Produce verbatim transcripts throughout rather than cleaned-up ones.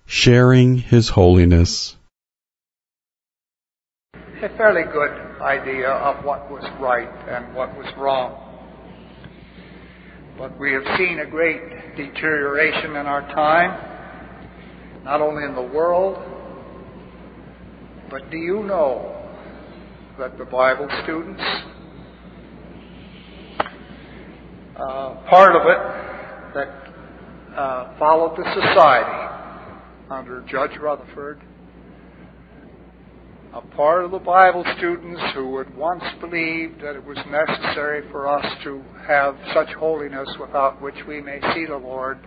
Sharing His holiness. A fairly good idea of what was right and what was wrong. But we have seen a great deterioration in our time, not only in the world, but do you know that the Bible students, uh, part of it that uh, followed the society under Judge Rutherford, a part of the Bible students who had once believed that it was necessary for us to have such holiness without which we may see the Lord,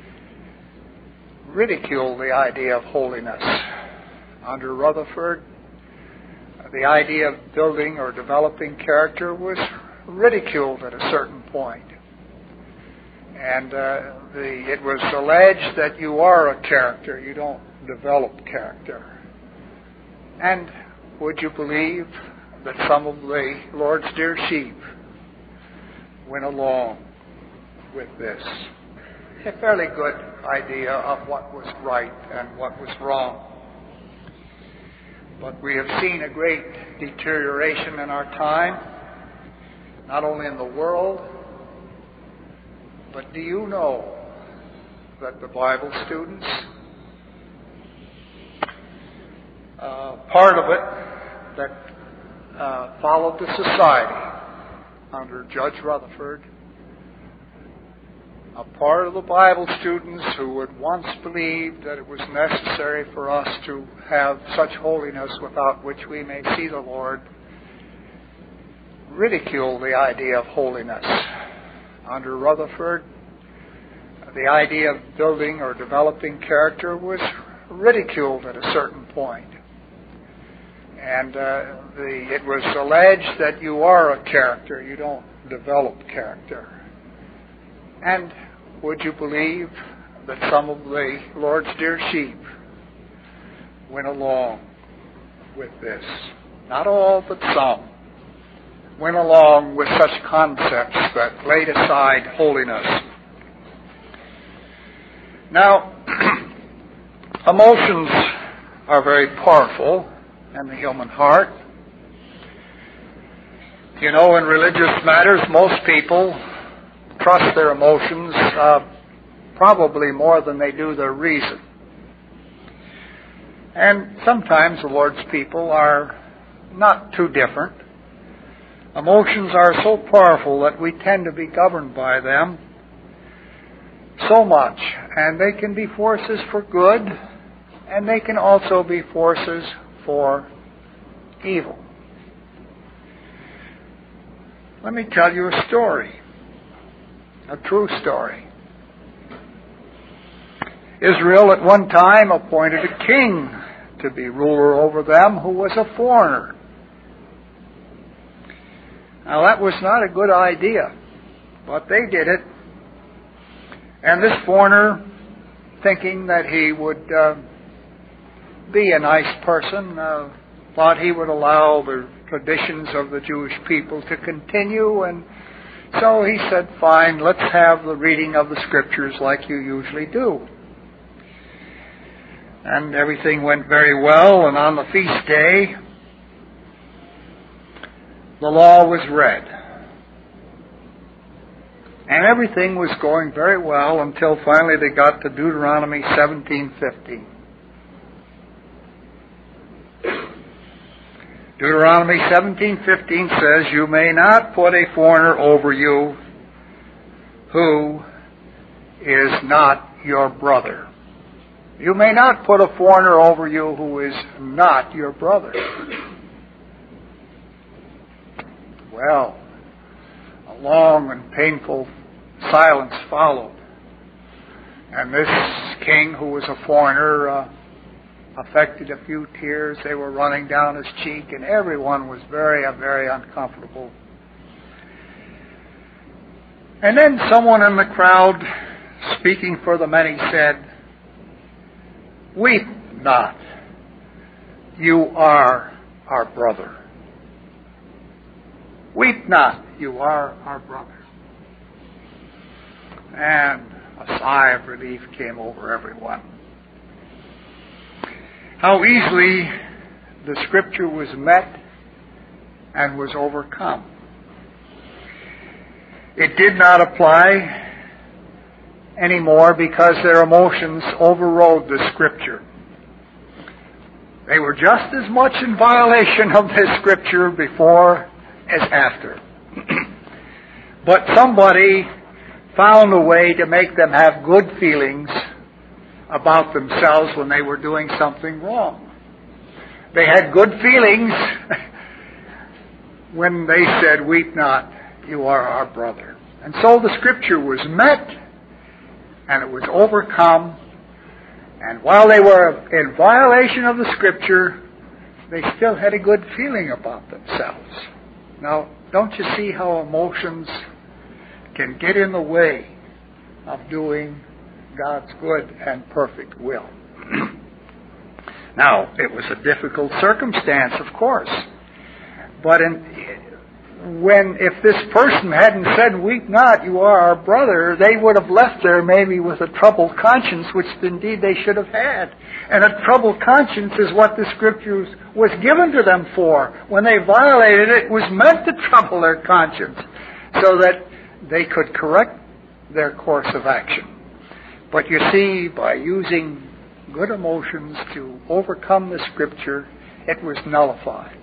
ridiculed the idea of holiness. Under Rutherford, the idea of building or developing character was ridiculed at a certain point. And uh, the, it was alleged that you are a character, you don't develop character. And would you believe that some of the Lord's dear sheep went along with this? A fairly good idea of what was right and what was wrong. But we have seen a great deterioration in our time, not only in the world, but do you know that the Bible students, uh, part of it that uh, followed the society under Judge Rutherford, a part of the Bible students who had once believed that it was necessary for us to have such holiness without which we may see the Lord, ridiculed the idea of holiness. Under Rutherford, the idea of building or developing character was ridiculed at a certain point. And uh, the, it was alleged that you are a character, you don't develop character. And would you believe that some of the Lord's dear sheep went along with this? Not all, but some went along with such concepts that laid aside holiness. Now, emotions are very powerful in the human heart. You know, in religious matters, most people trust their emotions uh, probably more than they do their reason. And sometimes the Lord's people are not too different. Emotions are so powerful that we tend to be governed by them so much. And they can be forces for good, and they can also be forces for evil. Let me tell you a story. A true story. Israel at one time appointed a king to be ruler over them who was a foreigner. Now that was not a good idea, but they did it. And this foreigner, thinking that he would uh, be a nice person, uh, thought he would allow the traditions of the Jewish people to continue, and so he said, fine, let's have the reading of the Scriptures like you usually do. And everything went very well, and on the feast day, the law was read. And everything was going very well until finally they got to Deuteronomy seventeen fifteen. Deuteronomy seventeen fifteen says, you may not put a foreigner over you who is not your brother. You may not put a foreigner over you who is not your brother. Well, a long and painful silence followed. And this king, who was a foreigner, uh, affected a few tears. They were running down his cheek, and everyone was very, very uncomfortable. And then someone in the crowd, speaking for the many, said, weep not. You are our brother. Weep not. You are our brother. And a sigh of relief came over everyone. how easily the Scripture was met and was overcome. It did not apply anymore because their emotions overrode the Scripture. They were just as much in violation of this Scripture before as after. But somebody found a way to make them have good feelings about themselves when they were doing something wrong. They had good feelings when they said, "Weep not, you are our brother." And so the Scripture was met, and it was overcome, and while they were in violation of the Scripture, they still had a good feeling about themselves. Now, don't you see how emotions can get in the way of doing God's good and perfect will? Now, it was a difficult circumstance, of course, but in, when if this person hadn't said, "Weep not, you are our brother," they would have left there maybe with a troubled conscience, which indeed they should have had. And a troubled conscience is what the Scriptures was given to them for. When they violated it, it was meant to trouble their conscience so that they could correct their course of action. But you see, by using good emotions to overcome the Scripture, it was nullified.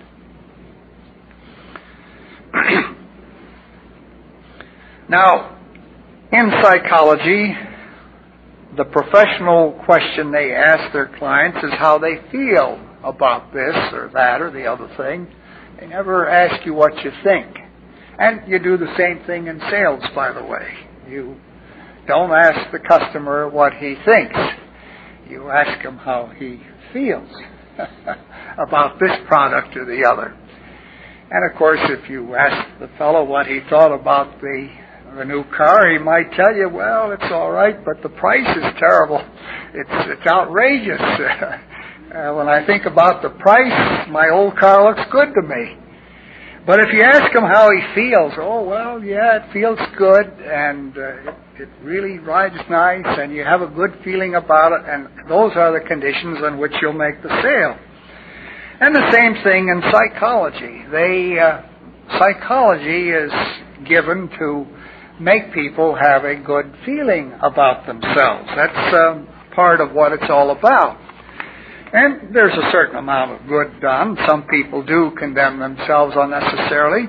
Now, in psychology, the professional question they ask their clients is how they feel about this or that or the other thing. They never ask you what you think. And you do the same thing in sales, by the way. You don't ask the customer what he thinks. You ask him how he feels about this product or the other. And of course, if you ask the fellow what he thought about the, the new car, he might tell you, "Well, it's all right, but the price is terrible. It's, it's outrageous. uh, when I think about the price, my old car looks good to me." But if you ask him how he feels, "Oh, well, yeah, it feels good, and uh, it, it really rides nice, and you have a good feeling about it, and those are the conditions on which you'll make the sale." And the same thing in psychology. They, uh, psychology is given to make people have a good feeling about themselves. That's um, part of what it's all about. And there's a certain amount of good done. Some people do condemn themselves unnecessarily.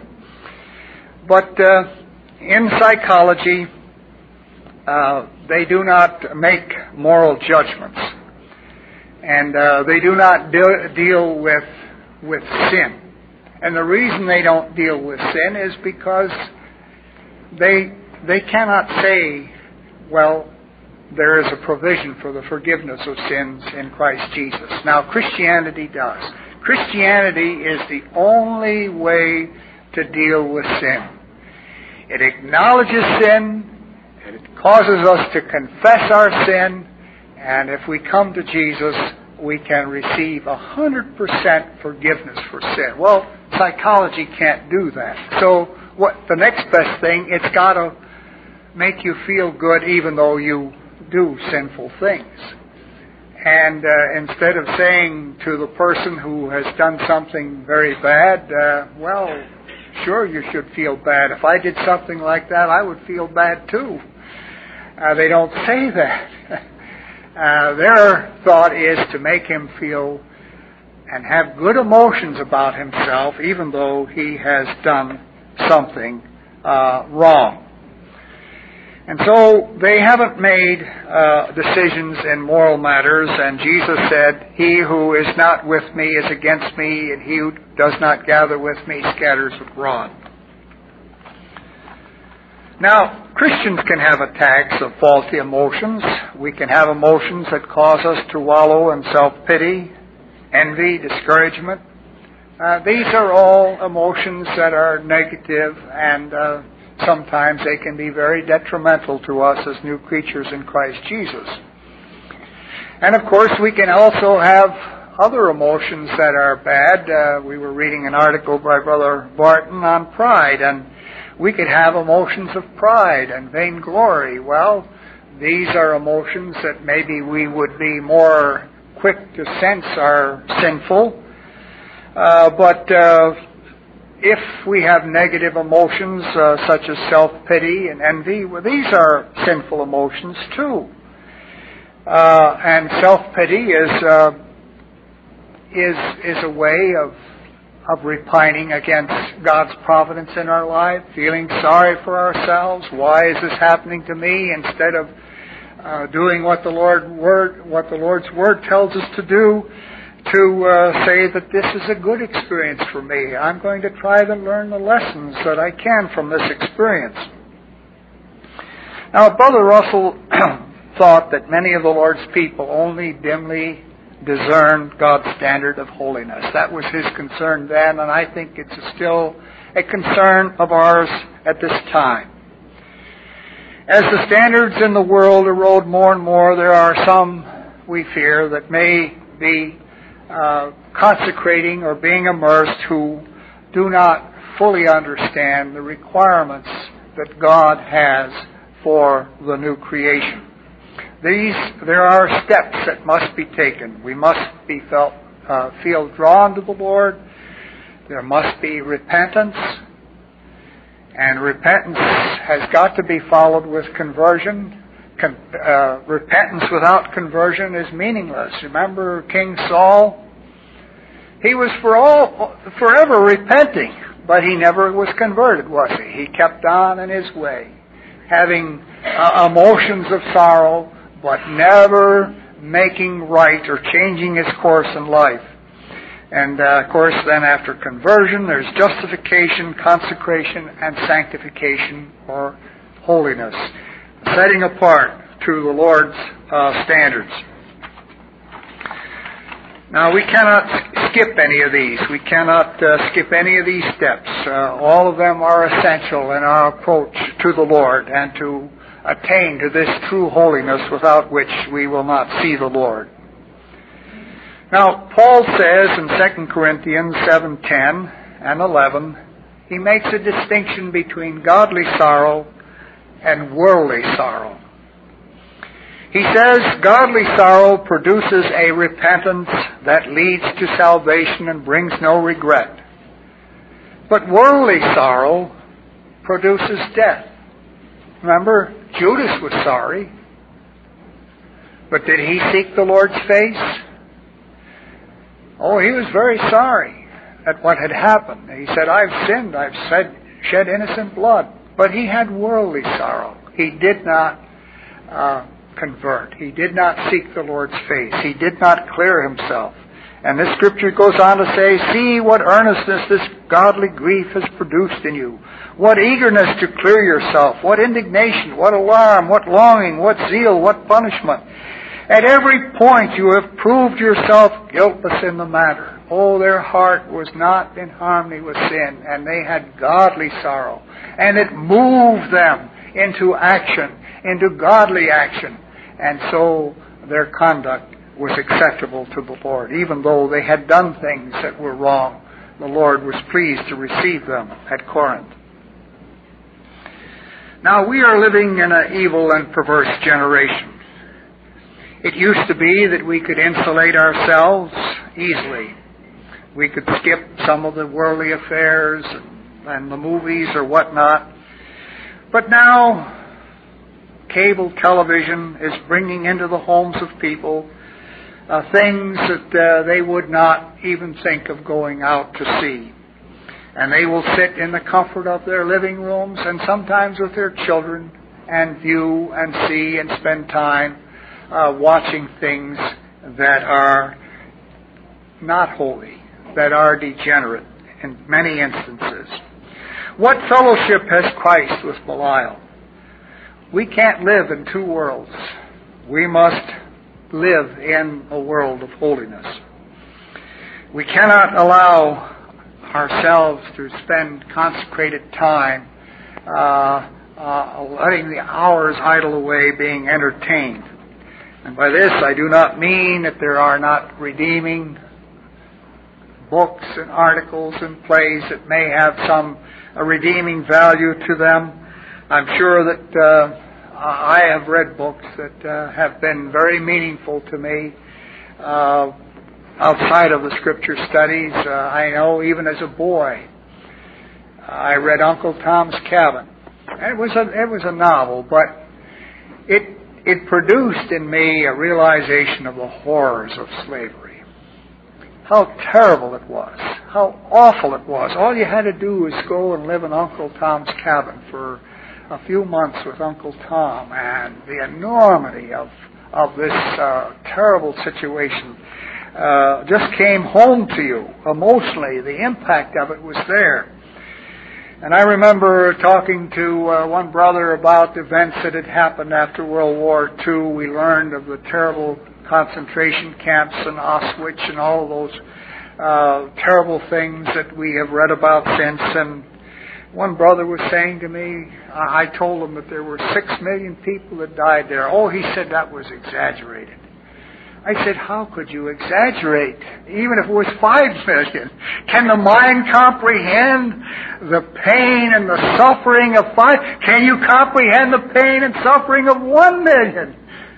But uh, in psychology, uh, they do not make moral judgments. And uh, they do not de- deal with with sin. And the reason they don't deal with sin is because they they cannot say, "Well, there is a provision for the forgiveness of sins in Christ Jesus." Now, Christianity does. Christianity is the only way to deal with sin. It acknowledges sin, and it causes us to confess our sin, and if we come to Jesus, we can receive one hundred percent forgiveness for sin. Well, psychology can't do that. So what the next best thing, it's got to make you feel good even though you do sinful things. And uh, instead of saying to the person who has done something very bad, uh, well, sure, you should feel bad. If I did something like that, I would feel bad too. Uh, they don't say that. uh, their thought is to make him feel and have good emotions about himself, even though he has done something uh, wrong. And so they haven't made uh, decisions in moral matters, and Jesus said, "He who is not with me is against me, and he who does not gather with me scatters abroad." Now, Christians can have attacks of faulty emotions. We can have emotions that cause us to wallow in self-pity, envy, discouragement. Uh, these are all emotions that are negative, and uh, sometimes they can be very detrimental to us as new creatures in Christ Jesus. And of course, we can also have other emotions that are bad. Uh, we were reading an article by Brother Barton on pride, and we could have emotions of pride and vainglory. Well, these are emotions that maybe we would be more quick to sense are sinful. Uh, but uh, if we have negative emotions uh, such as self-pity and envy, well, these are sinful emotions too. Uh, and self-pity is uh, is is a way of of repining against God's providence in our life, feeling sorry for ourselves. Why is this happening to me? Instead of uh, doing what the Lord word what the Lord's word tells us to do, to uh, say that this is a good experience for me. I'm going to try to learn the lessons that I can from this experience. Now, Brother Russell thought that many of the Lord's people only dimly discern God's standard of holiness. That was his concern then, and I think it's still a concern of ours at this time. As the standards in the world erode more and more, there are some, we fear, that may be uh, consecrating or being immersed who do not fully understand the requirements that God has for the new creation. These, there are steps that must be taken. We must be felt, uh, feel drawn to the Lord. There must be repentance. And repentance has got to be followed with conversion. Con- uh, repentance without conversion is meaningless. Remember King Saul? He was for all, forever repenting, but he never was converted, was he? He kept on in his way, having uh, emotions of sorrow, but never making right or changing his course in life. And, uh, of course, then after conversion, there's justification, consecration, and sanctification, or holiness, setting apart to the Lord's uh, standards. Now, we cannot skip any of these. We cannot uh, skip any of these steps. Uh, all of them are essential in our approach to the Lord and to attain to this true holiness without which we will not see the Lord. Now, Paul says in Second Corinthians seven ten and eleven, he makes a distinction between godly sorrow and worldly sorrow. He says godly sorrow produces a repentance that leads to salvation and brings no regret. But worldly sorrow produces death. Remember, Judas was sorry. But did he seek the Lord's face? Oh, he was very sorry at what had happened. He said, I've sinned, I've shed, shed innocent blood. But he had worldly sorrow. He did not uh, convert. He did not seek the Lord's face. He did not clear himself. And this scripture goes on to say, see what earnestness this godly grief has produced in you. What eagerness to clear yourself. What indignation, what alarm, what longing, what zeal, what punishment. At every point you have proved yourself guiltless in the matter. Oh, their heart was not in harmony with sin, and they had godly sorrow. And it moved them into action, into godly action. And so their conduct was acceptable to the Lord. Even though they had done things that were wrong, the Lord was pleased to receive them at Corinth. Now, we are living in an evil and perverse generation. It used to be that we could insulate ourselves easily. We could skip some of the worldly affairs and, and the movies or whatnot. But now, cable television is bringing into the homes of people uh, things that uh, they would not even think of going out to see. And they will sit in the comfort of their living rooms and sometimes with their children and view and see and spend time uh, watching things that are not holy, that are degenerate in many instances. What fellowship has Christ with Belial? We can't live in two worlds. We must live in a world of holiness. We cannot allow ourselves to spend consecrated time uh, uh, letting the hours idle away being entertained. And by this I do not mean that there are not redeeming books and articles and plays that may have some uh, redeeming value to them. I'm sure that uh, I have read books that uh, have been very meaningful to me. uh, outside of the Scripture studies. Uh, I know even as a boy, I read Uncle Tom's Cabin. It was a it was a novel, but it it produced in me a realization of the horrors of slavery. How terrible it was. How awful it was. All you had to do was go and live in Uncle Tom's cabin for a few months with Uncle Tom, and the enormity of of this uh, terrible situation uh, just came home to you emotionally. The impact of it was there. And I remember talking to uh, one brother about events that had happened after World War Two. We learned of the terrible concentration camps in Auschwitz and all of those uh, terrible things that we have read about since. And one brother was saying to me, I told him that there were six million people that died there. Oh, he said that was exaggerated. I said, how could you exaggerate, even if it was five million? Can the mind comprehend the pain and the suffering of five? Can you comprehend the pain and suffering of one million?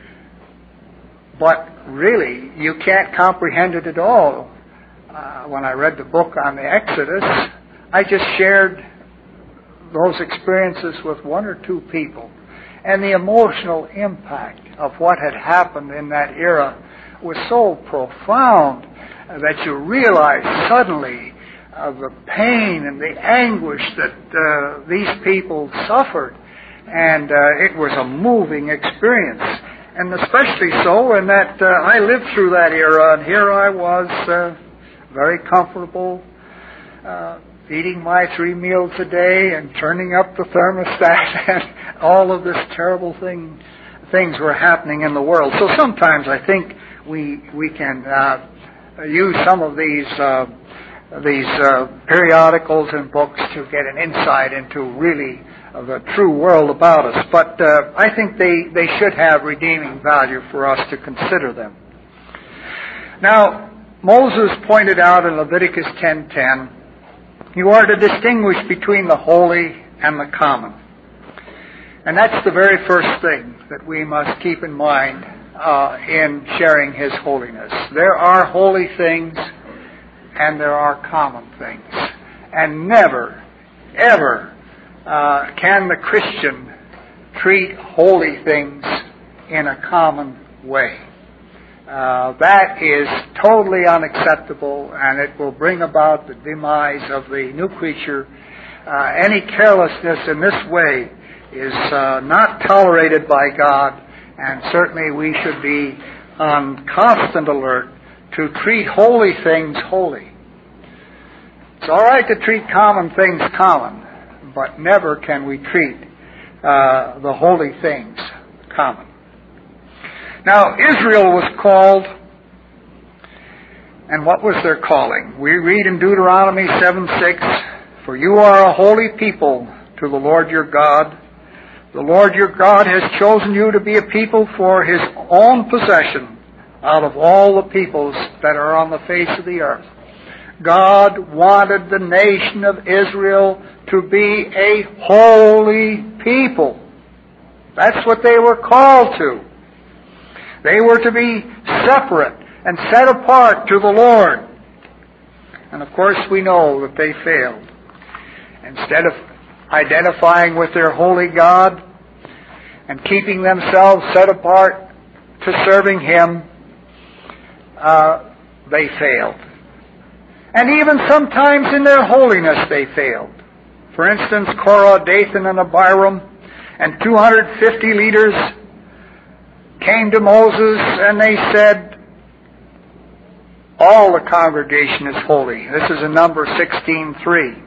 But really, you can't comprehend it at all. Uh, when I read the book on the Exodus, I just shared those experiences with one or two people. And the emotional impact of what had happened in that era was so profound that you realize suddenly uh, the pain and the anguish that uh, these people suffered. And uh, it was a moving experience. And especially so in that uh, I lived through that era, and here I was, uh, very comfortable, uh, eating my three meals a day and turning up the thermostat, and all of this terrible thing, things were happening in the world. So sometimes I think we we can uh, use some of these uh, these uh, periodicals and books to get an insight into really uh, the true world about us. But uh, I think they, they should have redeeming value for us to consider them. Now, Moses pointed out in Leviticus ten ten, you are to distinguish between the holy and the common. And that's the very first thing that we must keep in mind uh, in sharing His holiness. There are holy things and there are common things. And never, ever uh, can the Christian treat holy things in a common way. Uh, that is totally unacceptable, and it will bring about the demise of the new creature. Uh, any carelessness in this way is uh, not tolerated by God, and certainly we should be on constant alert to treat holy things holy. It's all right to treat common things common, but never can we treat uh, the holy things common. Now, Israel was called, and what was their calling? We read in Deuteronomy seven six, for you are a holy people to the Lord your God. The Lord your God has chosen you to be a people for His own possession out of all the peoples that are on the face of the earth. God wanted the nation of Israel to be a holy people. That's what they were called to. They were to be separate and set apart to the Lord. And of course we know that they failed. Instead of identifying with their holy God and keeping themselves set apart to serving Him, uh, they failed. And even sometimes in their holiness they failed. For instance, Korah, Dathan, and Abiram, and two hundred fifty leaders came to Moses and they said, all the congregation is holy. This is in Numbers sixteen three.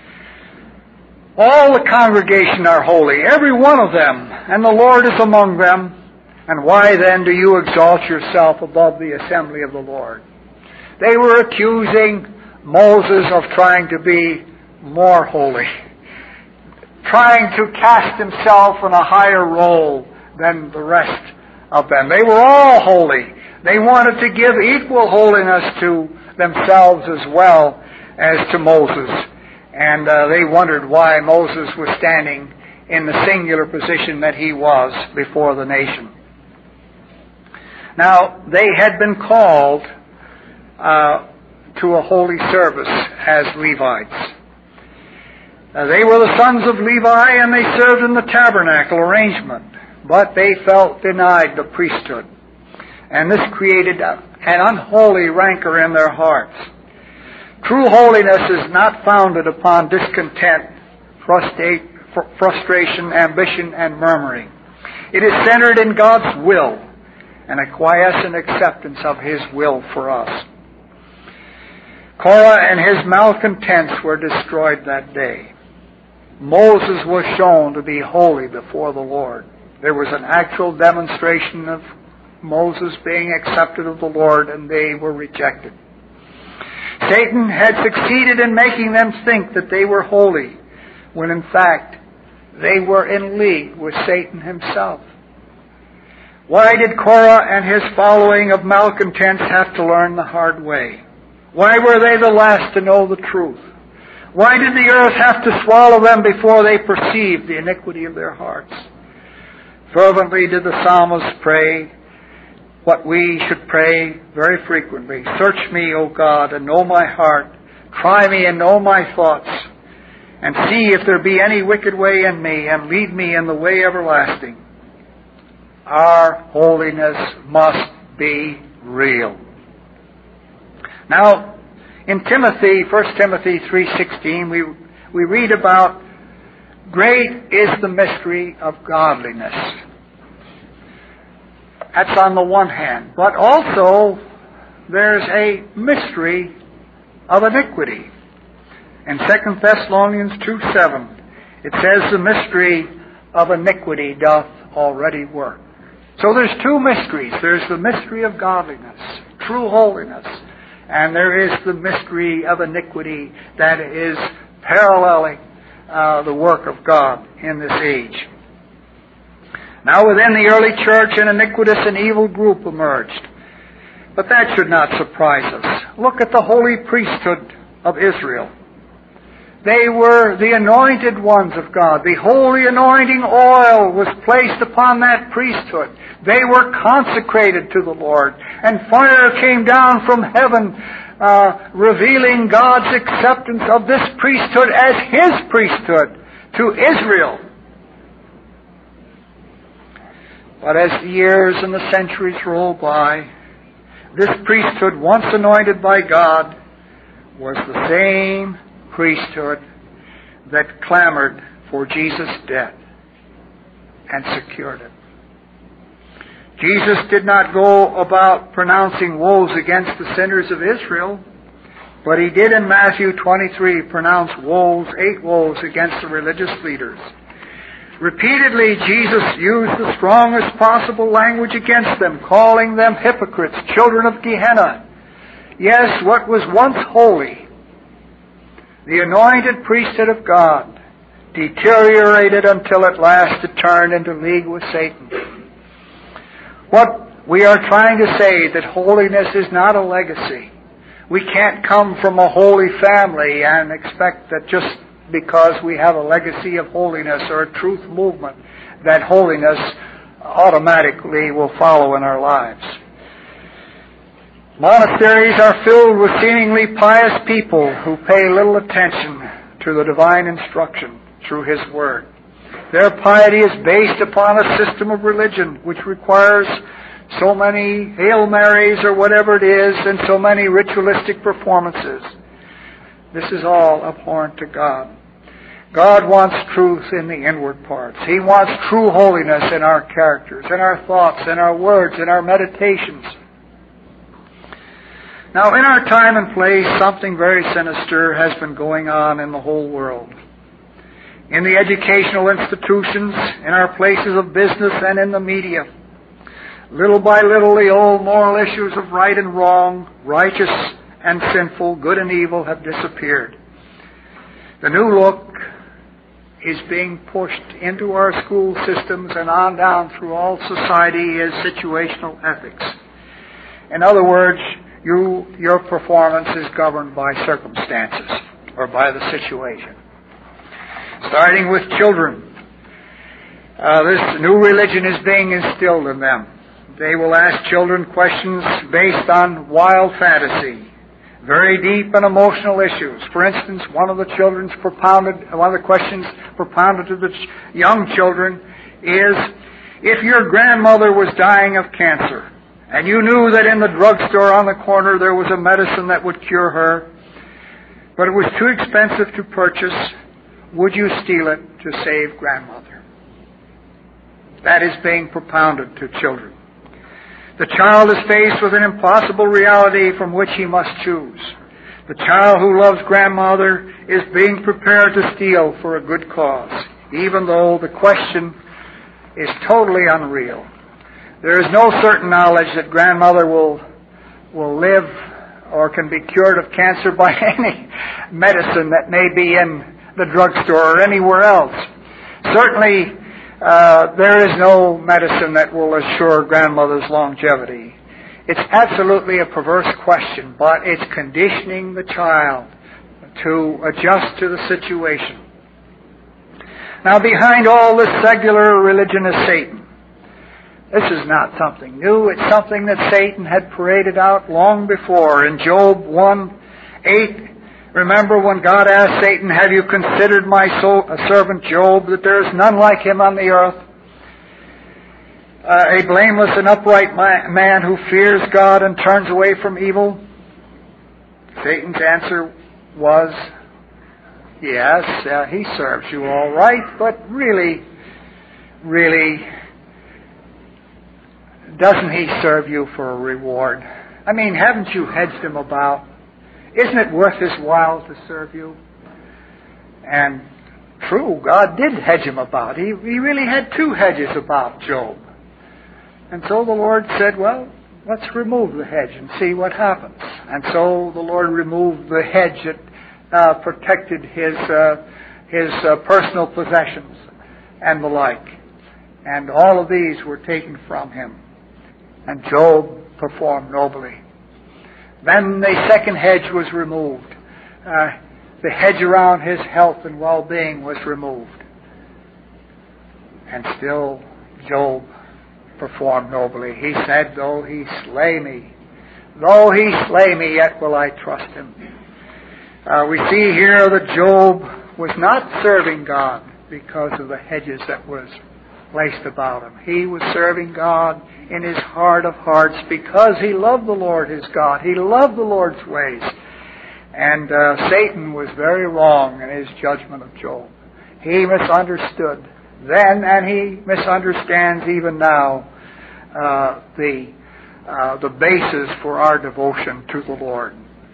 All the congregation are holy, every one of them, and the Lord is among them. And why then do you exalt yourself above the assembly of the Lord? They were accusing Moses of trying to be more holy, trying to cast himself in a higher role than the rest of them. They were all holy. They wanted to give equal holiness to themselves as well as to Moses. And uh, they wondered why Moses was standing in the singular position that he was before the nation. Now, they had been called uh, to a holy service as Levites. Uh, they were the sons of Levi, and they served in the tabernacle arrangement, but they felt denied the priesthood. And this created a, an unholy rancor in their hearts. True holiness is not founded upon discontent, frustration, ambition, and murmuring. It is centered in God's will and a quiescent acceptance of His will for us. Korah and his malcontents were destroyed that day. Moses was shown to be holy before the Lord. There was an actual demonstration of Moses being accepted of the Lord, and they were rejected. Satan had succeeded in making them think that they were holy, when in fact they were in league with Satan himself. Why did Korah and his following of malcontents have to learn the hard way? Why were they the last to know the truth? Why did the earth have to swallow them before they perceived the iniquity of their hearts? Fervently did the psalmist pray what we should pray very frequently. Search me, O God, and know my heart. Try me and know my thoughts. And see if there be any wicked way in me, and lead me in the way everlasting. Our holiness must be real. Now, in Timothy, First Timothy three sixteen, we we read about great is the mystery of godliness. That's on the one hand. But also, there's a mystery of iniquity. In Second Thessalonians two seven, it says the mystery of iniquity doth already work. So there's two mysteries. There's the mystery of godliness, true holiness, and there is the mystery of iniquity that is paralleling uh, the work of God in this age. Now within the early church, an iniquitous and evil group emerged. But that should not surprise us. Look at the holy priesthood of Israel. They were the anointed ones of God. The holy anointing oil was placed upon that priesthood. They were consecrated to the Lord. And fire came down from heaven, uh, revealing God's acceptance of this priesthood as His priesthood to Israel. But as the years and the centuries roll by, this priesthood, once anointed by God, was the same priesthood that clamored for Jesus' death and secured it. Jesus did not go about pronouncing woes against the sinners of Israel, but He did in Matthew twenty-three pronounce woes, eight woes against the religious leaders. Repeatedly, Jesus used the strongest possible language against them, calling them hypocrites, children of Gehenna. Yes, what was once holy, the anointed priesthood of God, deteriorated until at last it turned into league with Satan. What we are trying to say that holiness is not a legacy. We can't come from a holy family and expect that just because we have a legacy of holiness or a truth movement, that holiness automatically will follow in our lives. Monasteries are filled with seemingly pious people who pay little attention to the divine instruction through His Word. Their piety is based upon a system of religion which requires so many Hail Marys or whatever it is and so many ritualistic performances. This is all abhorrent to God. God wants truth in the inward parts. He wants true holiness in our characters, in our thoughts, in our words, in our meditations. Now, in our time and place, something very sinister has been going on in the whole world. In the educational institutions, in our places of business, and in the media. Little by little, the old moral issues of right and wrong, righteous and sinful, good and evil have disappeared. The new look is being pushed into our school systems and on down through all society is situational ethics. In other words, you, your performance is governed by circumstances or by the situation. Starting with children, uh, this new religion is being instilled in them. They will ask children questions based on wild fantasy, very deep and emotional issues. For instance, one of the children's propounded, one of the questions propounded to the ch- young children is, if your grandmother was dying of cancer, and you knew that in the drugstore on the corner there was a medicine that would cure her, but it was too expensive to purchase, would you steal it to save grandmother? That is being propounded to children. The child is faced with an impossible reality from which he must choose. The child who loves grandmother is being prepared to steal for a good cause, even though the question is totally unreal. There is no certain knowledge that grandmother will will live or can be cured of cancer by any medicine that may be in the drugstore or anywhere else. Certainly, uh, there is no medicine that will assure grandmother's longevity. It's absolutely a perverse question, but it's conditioning the child to adjust to the situation. Now, behind all this secular religion is Satan. This is not something new. It's something that Satan had paraded out long before. In Job one eight, remember when God asked Satan, have you considered my soul, servant Job, that there is none like him on the earth? Uh, a blameless and upright man who fears God and turns away from evil? Satan's answer was, yes, uh, he serves you all right, but really, really, doesn't he serve you for a reward? I mean, haven't you hedged him about? Isn't it worth his while to serve you? And true, God did hedge him about. He, he really had two hedges about Job. And so the Lord said, well, let's remove the hedge and see what happens. And so the Lord removed the hedge that uh, protected his, uh, his uh, personal possessions and the like. And all of these were taken from him. And Job performed nobly. Then the second hedge was removed. Uh, the hedge around his health and well-being was removed. And still Job performed nobly. He said, though he slay me, though he slay me, yet will I trust him. Uh, we see here that Job was not serving God because of the hedges that was placed about him. He was serving God in his heart of hearts because he loved the Lord his God. He loved the Lord's ways. And uh, Satan was very wrong in his judgment of Job. He misunderstood then, and he misunderstands even now uh, the uh, the basis for our devotion to the Lord.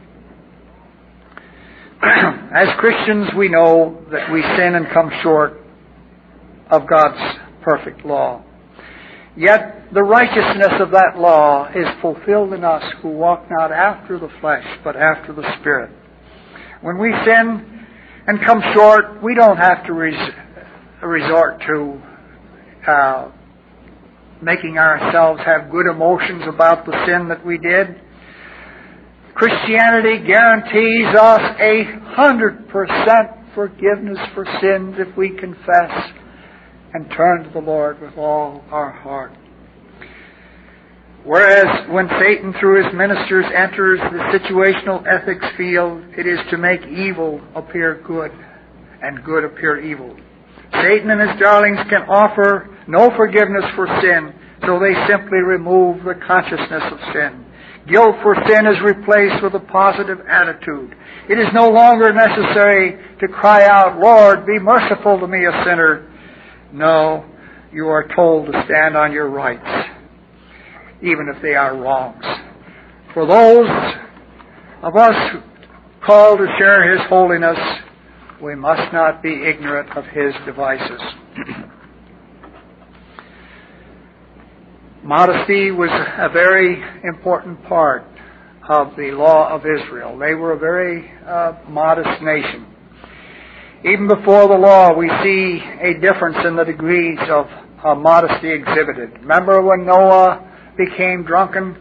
As Christians, we know that we sin and come short of God's perfect law. Yet the righteousness of that law is fulfilled in us who walk not after the flesh, but after the Spirit. When we sin and come short, we don't have to res- resort to uh, making ourselves have good emotions about the sin that we did. Christianity guarantees us a hundred percent forgiveness for sins if we confess and turn to the Lord with all our heart. Whereas when Satan through his ministers enters the situational ethics field, it is to make evil appear good and good appear evil. Satan and his darlings can offer no forgiveness for sin, so they simply remove the consciousness of sin. Guilt for sin is replaced with a positive attitude. It is no longer necessary to cry out, Lord, be merciful to me, a sinner. No, you are told to stand on your rights, even if they are wrongs. For those of us called to share His holiness, we must not be ignorant of His devices. Modesty was a very important part of the law of Israel. They were a very uh, modest nation. Even before the law, we see a difference in the degrees of uh, modesty exhibited. Remember when Noah became drunken?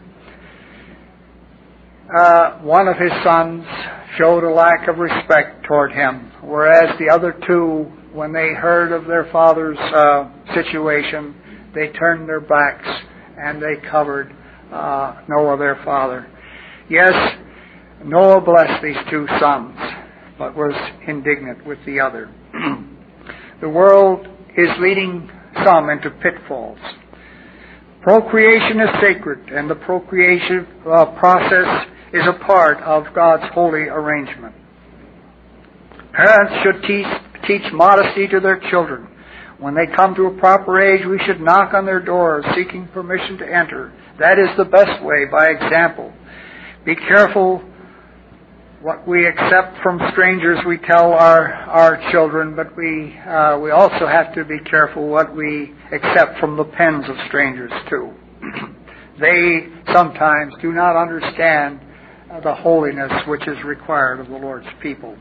Uh, one of his sons showed a lack of respect toward him, whereas the other two, when they heard of their father's uh, situation, they turned their backs and they covered uh, Noah, their father. Yes, Noah blessed these two sons, but was indignant with the other. The world is leading some into pitfalls. Procreation is sacred, and the procreation uh, process is a part of God's holy arrangement. Parents should teach, teach modesty to their children. When they come to a proper age, we should knock on their doors, seeking permission to enter. That is the best way, by example. Be careful what we accept from strangers. We tell our our children, but we uh, we also have to be careful what we accept from the pens of strangers too. They sometimes do not understand the holiness which is required of the Lord's people.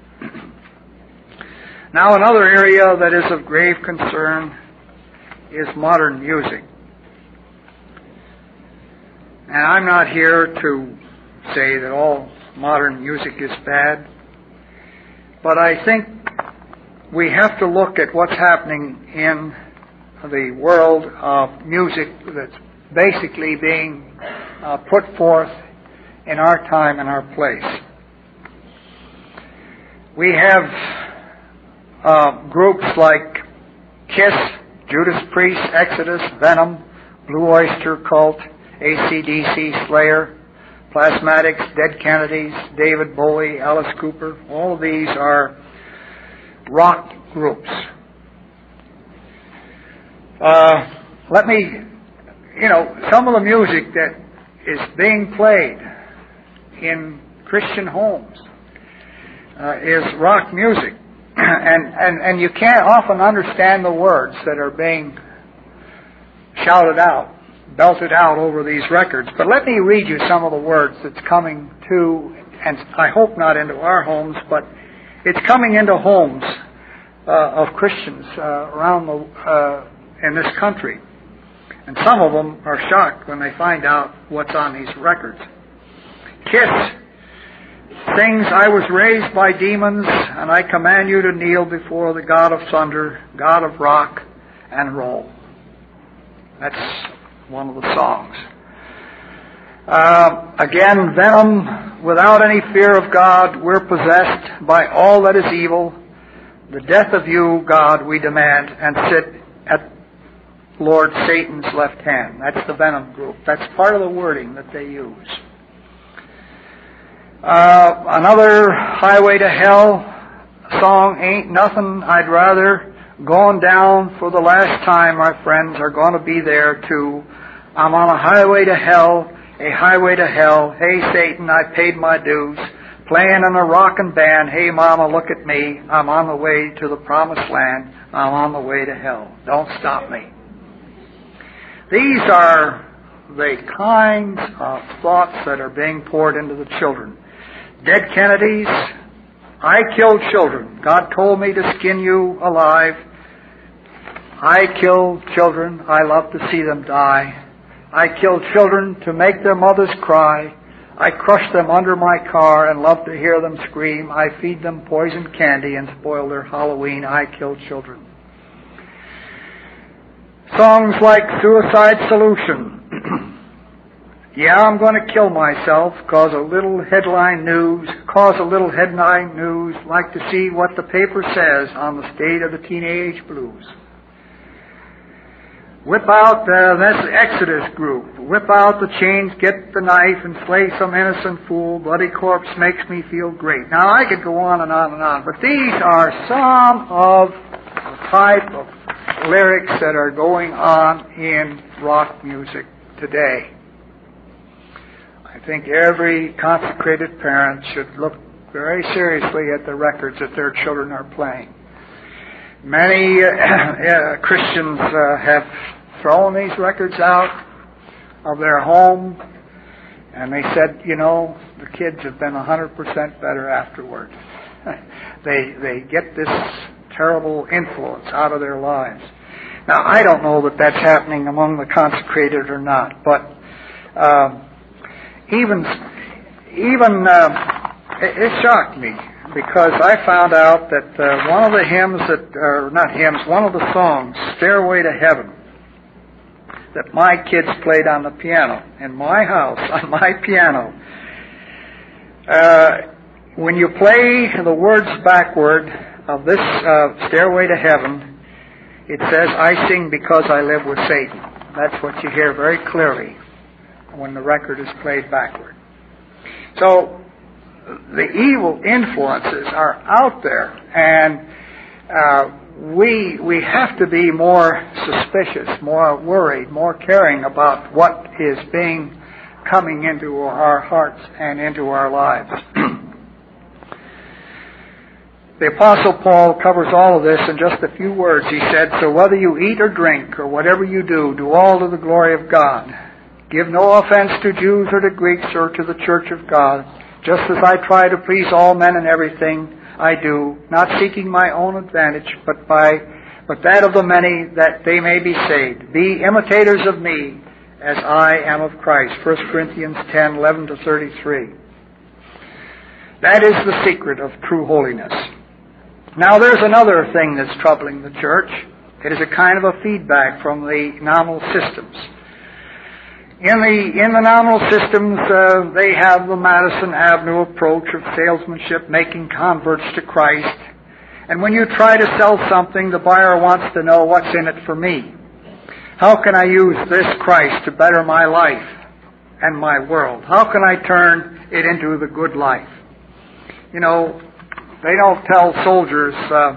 Now, another area that is of grave concern is modern music. And I'm not here to say that all modern music is bad, but I think we have to look at what's happening in the world of music that's basically being uh, put forth in our time and our place. We have uh, groups like Kiss, Judas Priest, Exodus, Venom, Blue Oyster Cult, A C D C, Slayer, Plasmatics, Dead Kennedys, David Bowie, Alice Cooper. All of these are rock groups. Uh, let me, you know, some of the music that is being played in Christian homes uh, is rock music. and, and, and you can't often understand the words that are being shouted out, belted out over these records. But let me read you some of the words that's coming to, and I hope not into our homes, but it's coming into homes uh, of Christians uh, around the, uh, in this country. And some of them are shocked when they find out what's on these records. Kiss sings, I was raised by demons, and I command you to kneel before the God of thunder, God of rock and roll. That's one of the songs. Uh, again, Venom, without any fear of God, we're possessed by all that is evil. The death of you, God, we demand, and sit at Lord Satan's left hand. That's the Venom group. That's part of the wording that they use. Uh, another Highway to Hell song, Ain't Nothing I'd Rather. Going down for the last time, our friends are going to be there too. I'm on a highway to hell, a highway to hell. Hey Satan, I paid my dues. Playing in a rockin' band. Hey mama, look at me. I'm on the way to the promised land. I'm on the way to hell. Don't stop me. These are the kinds of thoughts that are being poured into the children. Dead Kennedys, I killed children. God told me to skin you alive. I kill children. I love to see them die. I kill children to make their mothers cry. I crush them under my car and love to hear them scream. I feed them poison candy and spoil their Halloween. I kill children. Songs like Suicide Solution. Yeah, I'm going to kill myself, cause a little headline news, cause a little headline news, like to see what the paper says on the state of the teenage blues. Whip out, uh, that's the Exodus group. Whip out the chains, get the knife, and slay some innocent fool. Bloody corpse makes me feel great. Now, I could go on and on and on, but these are some of the type of lyrics that are going on in rock music today. I think every consecrated parent should look very seriously at the records that their children are playing. Many uh, uh, Christians uh, have thrown these records out of their home, and they said, you know, the kids have been one hundred percent better afterward. they they get this terrible influence out of their lives. Now, I don't know that that's happening among the consecrated or not, but uh, even even uh, it, it shocked me, because I found out that uh, one of the hymns that, or not hymns, one of the songs, Stairway to Heaven, that my kids played on the piano, in my house, on my piano. Uh, when you play the words backward of this uh, Stairway to Heaven, it says, I sing because I live with Satan. That's what you hear very clearly when the record is played backward. So, the evil influences are out there, and uh, we we have to be more suspicious, more worried, more caring about what is being coming into our hearts and into our lives. The Apostle Paul covers all of this in just a few words. He said, so whether you eat or drink or whatever you do, do all to the glory of God. Give no offense to Jews or to Greeks or to the church of God, just as I try to please all men in everything I do, not seeking my own advantage, but by but that of the many, that they may be saved. Be imitators of me, as I am of Christ. First Corinthians ten, eleven to thirty-three. That is the secret of true holiness. Now there's another thing that's troubling the church. It is a kind of a feedback from the nominal systems. In the in the nominal systems, uh, they have the Madison Avenue approach of salesmanship, making converts to Christ. And when you try to sell something, the buyer wants to know what's in it for me. How can I use this Christ to better my life and my world? How can I turn it into the good life? You know, they don't tell soldiers, uh,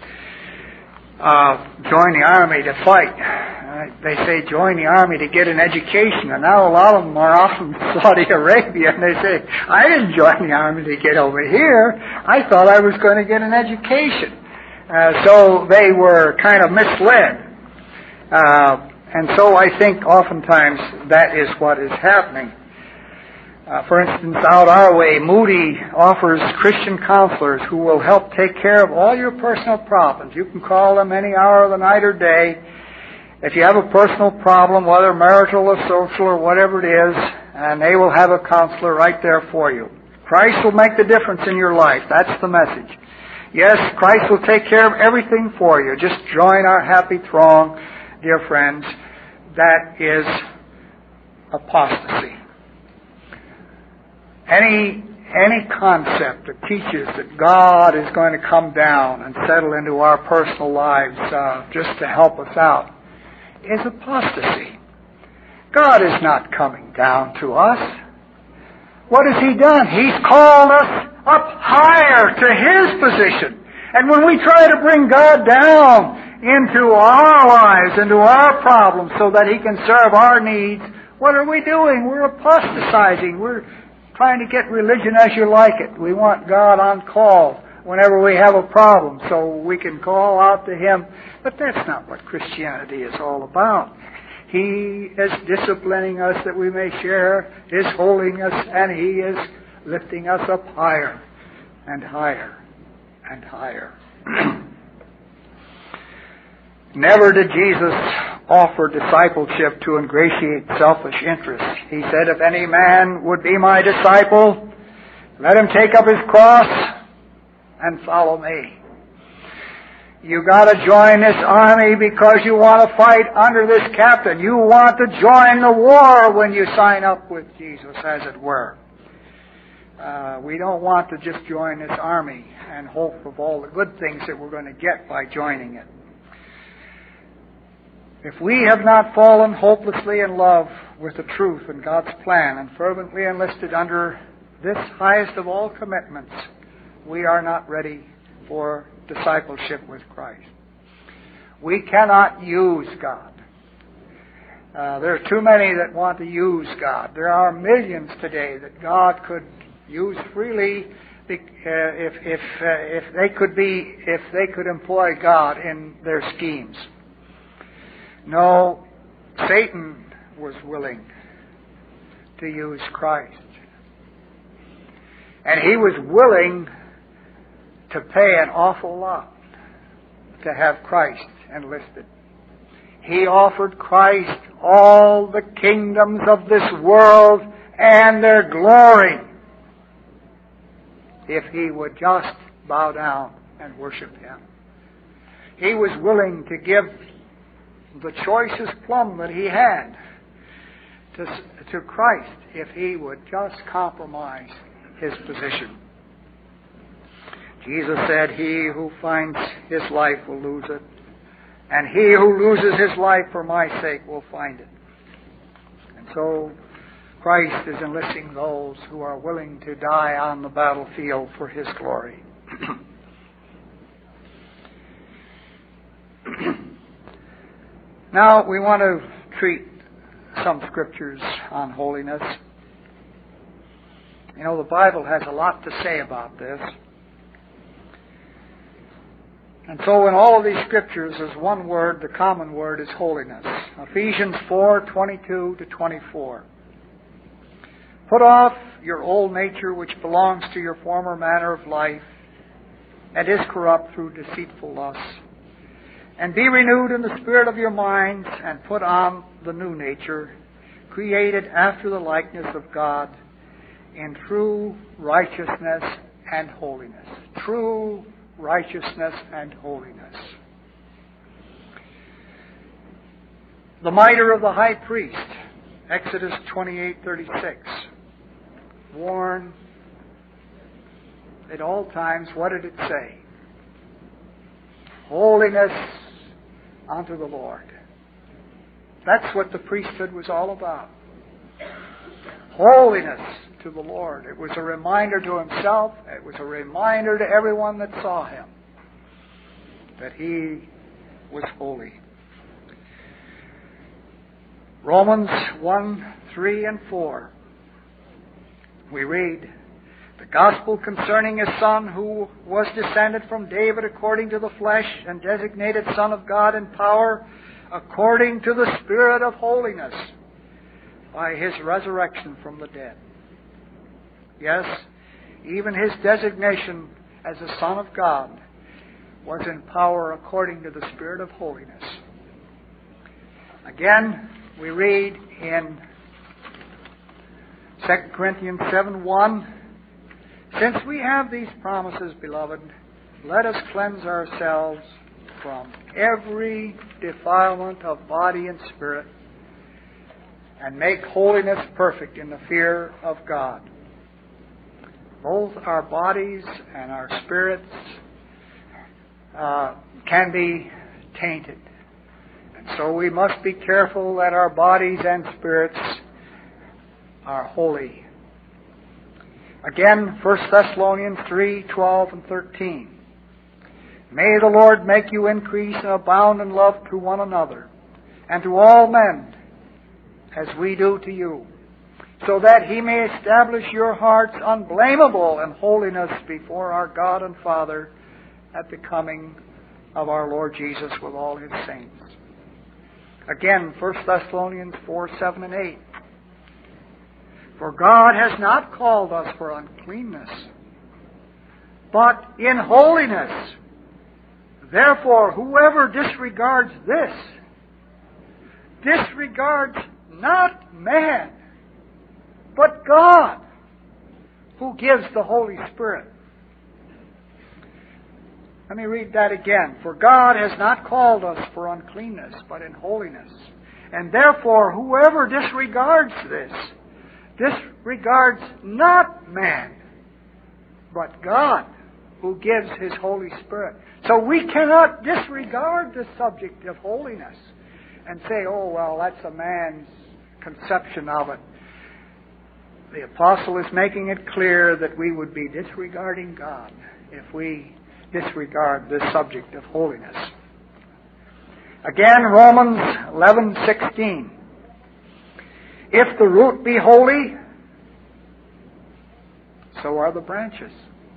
uh, join the army to fight. Uh, they say join the army to get an education. And now a lot of them are off in Saudi Arabia, and they say, I didn't join the army to get over here. I thought I was going to get an education. Uh, so they were kind of misled. Uh, and so I think oftentimes that is what is happening. Uh, for instance, out our way, Moody offers Christian counselors who will help take care of all your personal problems. You can call them any hour of the night or day. If you have a personal problem, whether marital or social or whatever it is, and they will have a counselor right there for you. Christ will make the difference in your life. That's the message. Yes, Christ will take care of everything for you. Just join our happy throng, dear friends. That is apostasy. Any any concept that teaches that God is going to come down and settle into our personal lives uh, just to help us out is apostasy. God is not coming down to us. What has He done? He's called us up higher to His position. And when we try to bring God down into our lives, into our problems, so that He can serve our needs, what are we doing? We're apostatizing. We're trying to get religion as you like it. We want God on call whenever we have a problem so we can call out to Him. But that's not what Christianity is all about. He is disciplining us that we may share His holiness, and He is lifting us up higher and higher and higher. Never did Jesus offer discipleship to ingratiate selfish interests. He said, if any man would be my disciple, let him take up his cross and follow me. You got to join this army because you want to fight under this captain. You want to join the war when you sign up with Jesus, as it were. Uh, we don't want to just join this army and hope of all the good things that we're going to get by joining it. If we have not fallen hopelessly in love with the truth and God's plan and fervently enlisted under this highest of all commitments, we are not ready for discipleship with Christ. We cannot use God. Uh, there are too many that want to use God. There are millions today that God could use freely uh, if if uh, if they could be if they could employ God in their schemes. No, Satan was willing to use Christ. And he was willing to pay an awful lot to have Christ enlisted. He offered Christ all the kingdoms of this world and their glory if he would just bow down and worship Him. He was willing to give the choicest plum that he had to, to Christ if he would just compromise his position. Jesus said, "He who finds his life will lose it, and he who loses his life for my sake will find it." And so Christ is enlisting those who are willing to die on the battlefield for his glory. Now we want to treat some scriptures on holiness. You know, the Bible has a lot to say about this. And so in all of these scriptures, there's one word, the common word is holiness. Ephesians four, twenty-two to twenty-four. "Put off your old nature which belongs to your former manner of life and is corrupt through deceitful lusts. And be renewed in the spirit of your minds, and put on the new nature, created after the likeness of God, in true righteousness and holiness." True righteousness and holiness. The mitre of the high priest, Exodus twenty-eight thirty-six. Worn at all times, what did it say? Holiness unto the Lord. That's what the priesthood was all about. Holiness to the Lord. It was a reminder to himself. It was a reminder to everyone that saw him that he was holy. Romans one, three, and four. We read, "The gospel concerning his Son, who was descended from David according to the flesh, and designated Son of God in power, according to the Spirit of holiness, by his resurrection from the dead." Yes, even his designation as a Son of God was in power according to the Spirit of holiness. Again, we read in Second Corinthians seven one, "Since we have these promises, beloved, let us cleanse ourselves from every defilement of body and spirit, and make holiness perfect in the fear of God." Both our bodies and our spirits uh, can be tainted. And so we must be careful that our bodies and spirits are holy. Again, First Thessalonians three, twelve and thirteen. "May the Lord make you increase and abound in love to one another, and to all men, as we do to you, so that he may establish your hearts unblameable in holiness before our God and Father at the coming of our Lord Jesus with all his saints." Again, First Thessalonians four, seven, and eight. "For God has not called us for uncleanness, but in holiness. Therefore, whoever disregards this, disregards not man, but God, who gives the Holy Spirit." Let me read that again. "For God has not called us for uncleanness, but in holiness. And therefore, whoever disregards this, disregards not man, but God, who gives his Holy Spirit." So we cannot disregard the subject of holiness and say, "Oh, well, that's a man's conception of it." The apostle is making it clear that we would be disregarding God if we disregard this subject of holiness. Again, Romans eleven sixteen. "If the root be holy, so are the branches."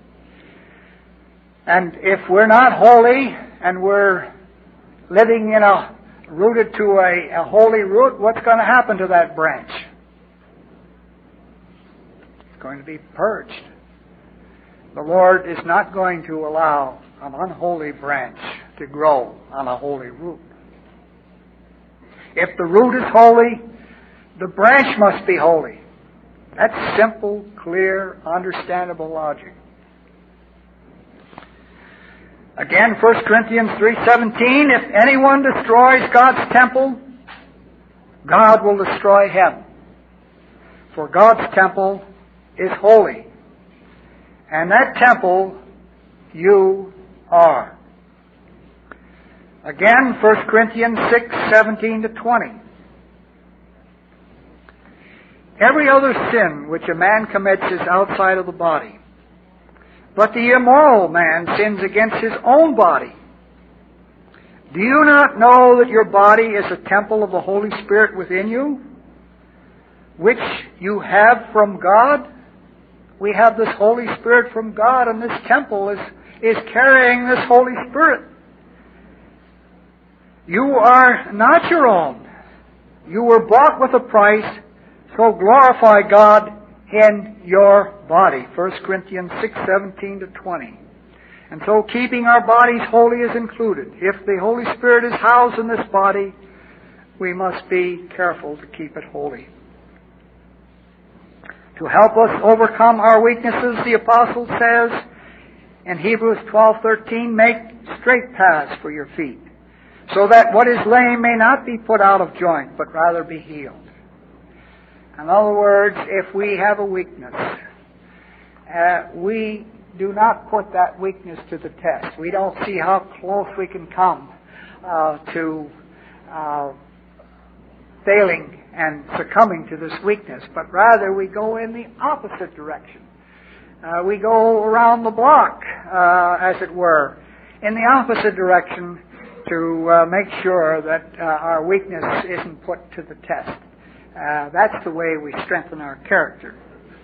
And if we're not holy and we're living in a rooted to a, a holy root, what's going to happen to that branch? It's going to be purged. The Lord is not going to allow an unholy branch to grow on a holy root. If the root is holy, the branch must be holy. That's simple, clear, understandable logic. Again, First Corinthians three seventeen, if anyone destroys God's temple, God will destroy him. For God's temple is holy. And that temple you are. Again, First Corinthians six seventeen to twenty. Every other sin which a man commits is outside of the body. But the immoral man sins against his own body. Do you not know that your body is a temple of the Holy Spirit within you, which you have from God? We have this Holy Spirit from God, and this temple is, is carrying this Holy Spirit. You are not your own. You were bought with a price, so glorify God in your body. First Corinthians six seventeen to twenty. And so keeping our bodies holy is included. If the Holy Spirit is housed in this body, we must be careful to keep it holy. To help us overcome our weaknesses, the Apostle says in Hebrews twelve thirteen, make straight paths for your feet, so that what is lame may not be put out of joint, but rather be healed. In other words, if we have a weakness, uh, we do not put that weakness to the test. We don't see how close we can come uh, to uh, failing and succumbing to this weakness, but rather we go in the opposite direction. Uh, we go around the block, uh, as it were, in the opposite direction to uh, make sure that uh, our weakness isn't put to the test. Uh, that's the way we strengthen our character.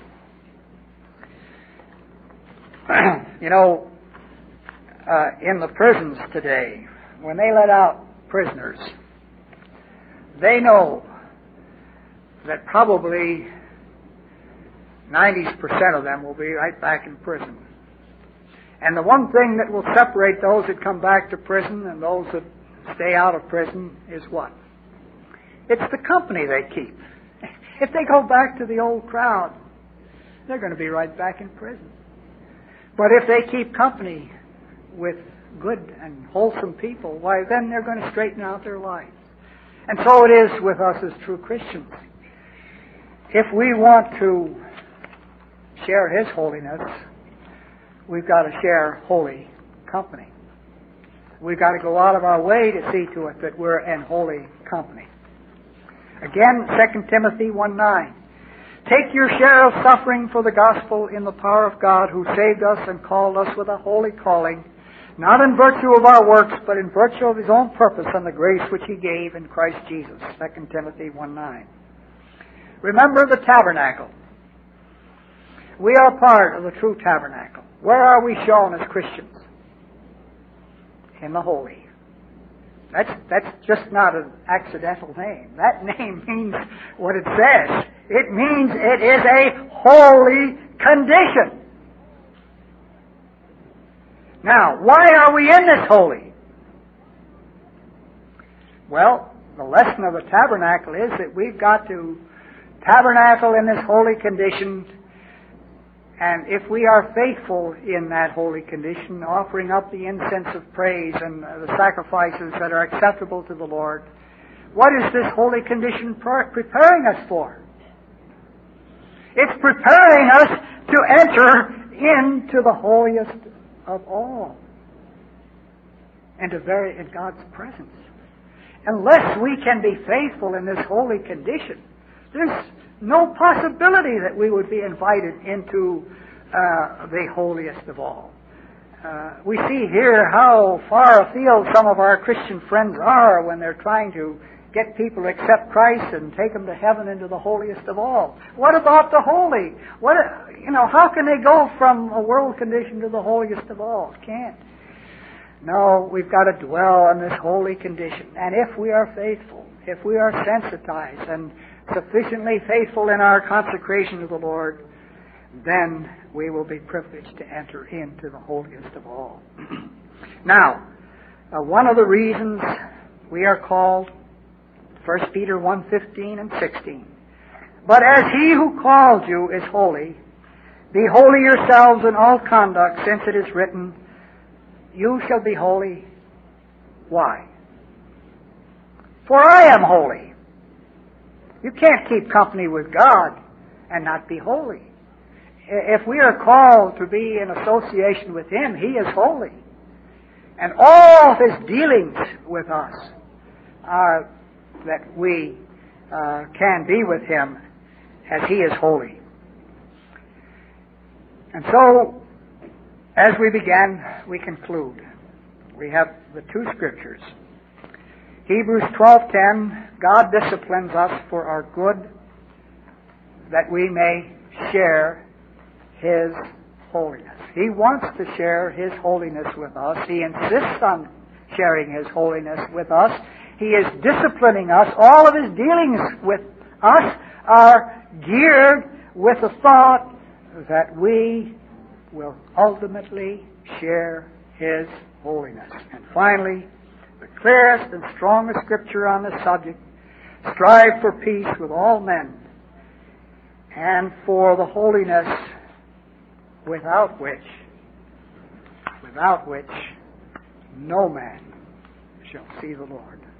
You know, uh, in the prisons today, when they let out prisoners, they know that probably ninety percent of them will be right back in prison. And the one thing that will separate those that come back to prison and those that stay out of prison is what? It's the company they keep. If they go back to the old crowd, they're going to be right back in prison. But if they keep company with good and wholesome people, why, then they're going to straighten out their lives. And so it is with us as true Christians. If we want to share His holiness, we've got to share holy company. We've got to go out of our way to see to it that we're in holy company. Again, Second Timothy one nine. Take your share of suffering for the gospel in the power of God, who saved us and called us with a holy calling, not in virtue of our works, but in virtue of His own purpose and the grace which He gave in Christ Jesus. Second Timothy one nine. Remember the tabernacle. We are part of the true tabernacle. Where are we shown as Christians? In the holy. That's, that's just not an accidental name. That name means what it says. It means it is a holy condition. Now, why are we in this holy? Well, the lesson of the tabernacle is that we've got to tabernacle in this holy condition, and if we are faithful in that holy condition, offering up the incense of praise and the sacrifices that are acceptable to the Lord, what is this holy condition preparing us for? It's preparing us to enter into the holiest of all, and to very in God's presence. Unless we can be faithful in this holy condition, there's no possibility that we would be invited into uh, the holiest of all. Uh, we see here how far afield some of our Christian friends are when they're trying to get people to accept Christ and take them to heaven into the holiest of all. What about the holy? What, you know, how can they go from a world condition to the holiest of all? Can't. No, we've got to dwell in this holy condition. And if we are faithful, if we are sensitized and sufficiently faithful in our consecration to the Lord, then we will be privileged to enter into the holiest of all. Now, uh, one of the reasons we are called, First Peter one fifteen and sixteen. But as He who called you is holy, be holy yourselves in all conduct, since it is written, You shall be holy. Why? For I am holy. You can't keep company with God and not be holy. If we are called to be in association with Him, He is holy. And all of His dealings with us are that we uh, can be with Him as He is holy. And so, as we begin, we conclude. We have the two scriptures. Hebrews twelve ten, God disciplines us for our good, that we may share His holiness. He wants to share His holiness with us. He insists on sharing His holiness with us. He is disciplining us. All of His dealings with us are geared with the thought that we will ultimately share His holiness. And finally, the clearest and strongest scripture on the subject, strive for peace with all men and for the holiness without which, without which no man shall see the Lord.